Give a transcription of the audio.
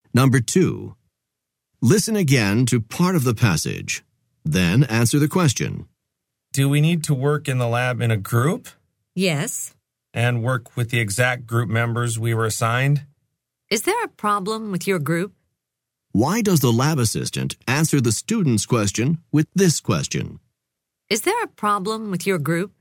Number 2. Listen again to part of the passage. Then answer the question. Do we need to work in the lab in a group? Yes. And work with the exact group members we were assigned? Is there a problem with your group? Why does the lab assistant answer the student's question with this question? Is there a problem with your group?